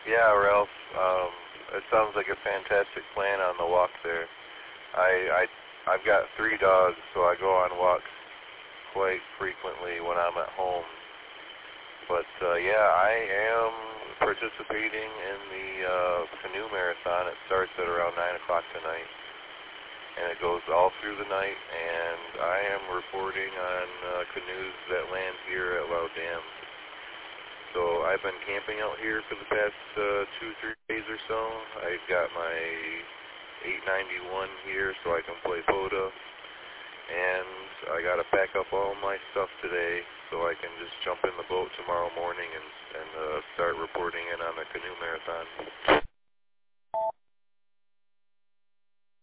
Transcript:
Yeah, Ralph. It sounds like a fantastic plan on the walk there. I've got 3 dogs, so I go on walks quite frequently when I'm at home. But yeah, I am participating in the canoe marathon. It starts at around 9 o'clock tonight, and it goes all through the night. And I am reporting on canoes that land here at Loud Dam. So I've been camping out here for the past 2-3 days or so. I've got my 891 here so I can play POTA. And I got to pack up all my stuff today so I can just jump in the boat tomorrow morning and start reporting in on the canoe marathon.